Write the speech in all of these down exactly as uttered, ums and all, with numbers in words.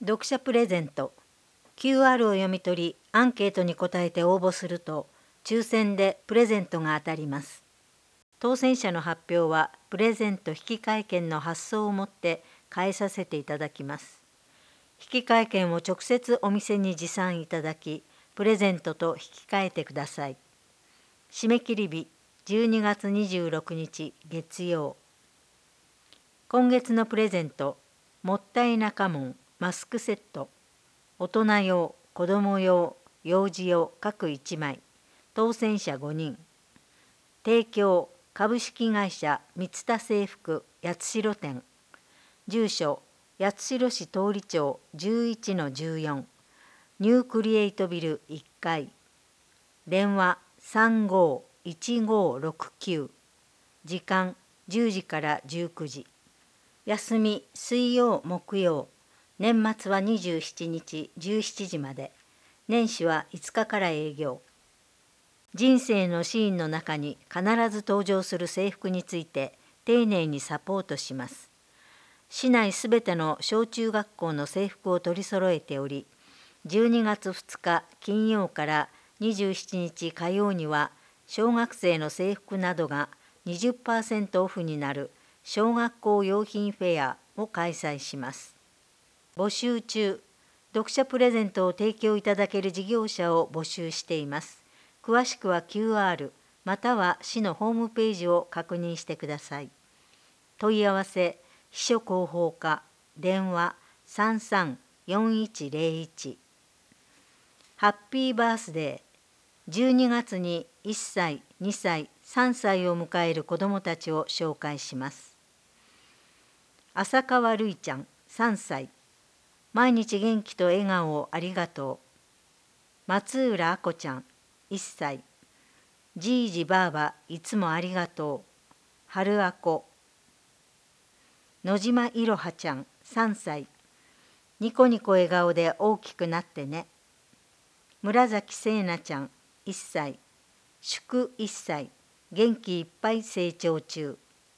読者プレゼント キューアール を読み取りアンケートに答えて応募すると抽選でプレゼントが当たります。当選者の発表はプレゼント引換券の発送をもって返させていただきます。引換券を直接お店に持参いただきプレゼントと引き換えてください。締め切り日じゅうにがつにじゅうろくにち月曜。今月のプレゼント、もったいなかもんマスクセット、大人用、子ども用、幼児用各いちまい、当選者ごにん。提供、株式会社三田制服八代店。住所、八代市通り町 じゅういちのじゅうよん、ニュークリエイトビルいっかい。電話さんごーいちごーろくきゅう。時間じゅうじからじゅうくじ。休み水曜木曜。年末はにじゅうしちにちじゅうしちじまで。年始はいつかから営業。人生のシーンの中に必ず登場する制服について丁寧にサポートします。市内すべての小中学校の制服を取り揃えており、じゅうにがつふつか金曜からにじゅうしちにち火曜には小学生の制服などが にじゅっパーセント オフになる小学校用品フェアを開催します。募集中、読者プレゼントを提供いただける事業者を募集しています。詳しくは キューアール または市のホームページを確認してください。問い合わせ、秘書広報課、電話さんさんよんいちゼロいち。ハッピーバースデー。じゅうにがつにいっさい、にさい、さんさいを迎える子どもたちを紹介します。浅川るいちゃん、さんさい。毎日元気と笑顔をありがとう。松浦あこちゃん、いっさい。じいじばあば、いつもありがとう。春あこ。野島いろはちゃん、さんさい。ニコニコ笑顔で大きくなってね。村崎せいなちゃん、いっさい。祝いっさい。元気いっぱい成長中。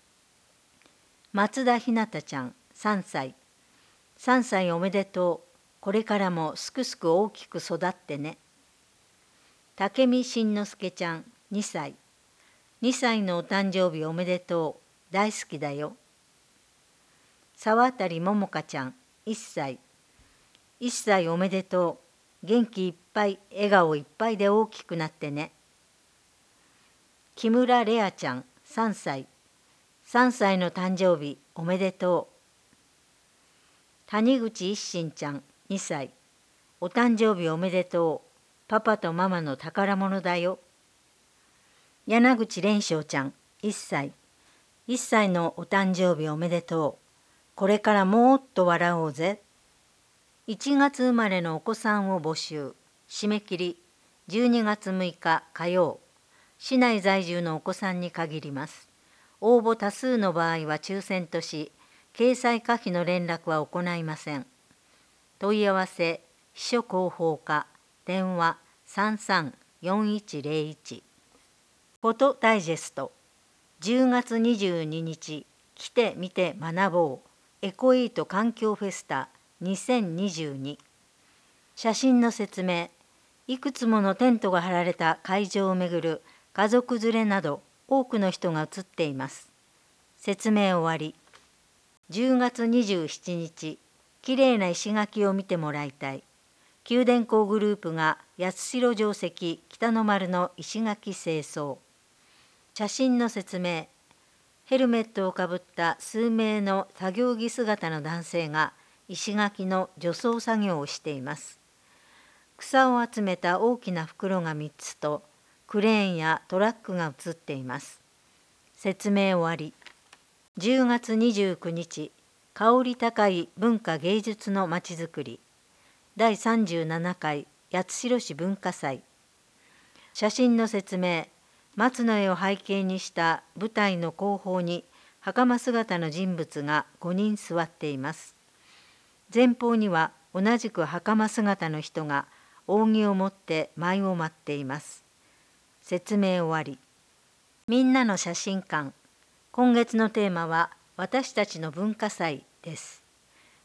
松田ひなたちゃん、さんさい。さんさいおめでとう。これからもすくすく大きく育ってね。武見しんのすけちゃん、にさい。にさいのお誕生日おめでとう。大好きだよ。沢渡ももかちゃん、いっさい。いっさいおめでとう。元気いっぱい、笑顔いっぱいで大きくなってね。木村れあちゃん、さんさい。さんさいの誕生日おめでとう。谷口一心ちゃん、にさい。お誕生日おめでとう。パパとママの宝物だよ。柳口蓮翔ちゃん、いっさい。いっさいのお誕生日おめでとう。これからもっと笑おうぜ。いちがつ生まれのお子さんを募集。締め切りじゅうにがつむいか火曜。市内在住のお子さんに限ります。応募多数の場合は抽選とし、掲載可否の連絡は行いません。問い合わせ、秘書広報課、電話さんさんよんいちゼロいち。フォトダイジェスト。じゅうがつにじゅうににち、来てみて学ぼう。エコイート環境フェスタにせんにじゅうに。写真の説明。いくつものテントが張られた会場をめぐる家族連れなど多くの人が写っています。説明終わり。じゅうがつにじゅうしちにち、きれいな石垣を見てもらいたい。九電工グループが八代城跡北の丸の石垣清掃。写真の説明。ヘルメットをかぶった数名の作業着姿の男性が石垣の除草作業をしています。草を集めた大きな袋がみっつとクレーンやトラックが写っています。説明終わり。じゅうがつにじゅうくにち、香り高い文化芸術のまちづくり。だいさんじゅうななかい八代市文化祭。写真の説明。松の絵を背景にした舞台の後方に袴姿の人物がごにん座っています。前方には同じく袴姿の人が扇を持って舞を舞っています。説明終わり。みんなの写真館。今月のテーマは私たちの文化祭です。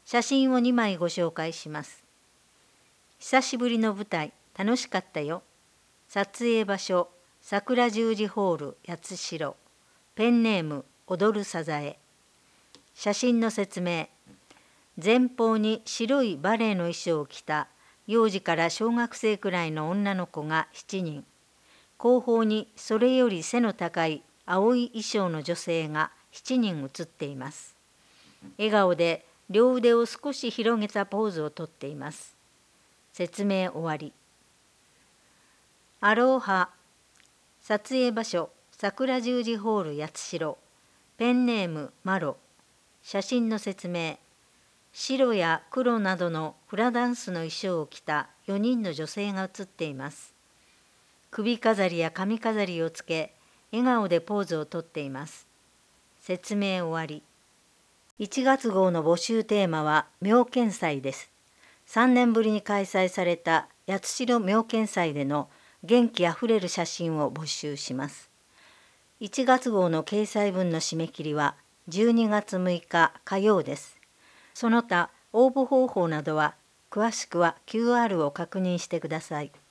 写真をにまいご紹介します。久しぶりの舞台、楽しかったよ。撮影場所、桜十字ホール八代。ペンネーム、踊るさざえ。写真の説明。前方に白いバレエの衣装を着た幼児から小学生くらいの女の子がしちにん。後方にそれより背の高い青い衣装の女性がしちにん写っています。笑顔で両腕を少し広げたポーズをとっています。説明終わり。アロハ。撮影場所、桜十字ホール八代。ペンネーム、マロ。写真の説明。白や黒などのフラダンスの衣装を着たよにんの女性が写っています。首飾りや髪飾りをつけ、笑顔でポーズをとっています。説明終わり。いちがつ号の募集テーマは妙見祭です。さんねんぶりに開催された八代妙見祭での元気あふれる写真を募集します。いちがつ号の掲載分の締め切りはじゅうにがつむいか火曜です。その他応募方法などは詳しくは キューアール を確認してください。